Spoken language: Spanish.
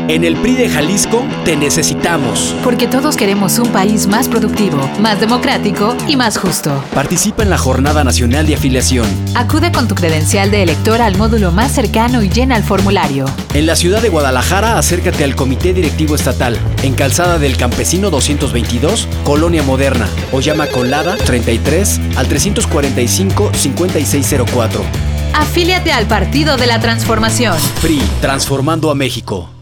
En el PRI de Jalisco te necesitamos. Porque todos queremos un país más productivo, más democrático y más justo. Participa en la Jornada Nacional de Afiliación. Acude con tu credencial de elector al módulo más cercano y llena el formulario. En la ciudad de Guadalajara, acércate al Comité Directivo Estatal, en Calzada del Campesino 222, Colonia Moderna, o llama con LADA 33 al 345-5604. Afíliate al Partido de la Transformación. PRI, transformando a México.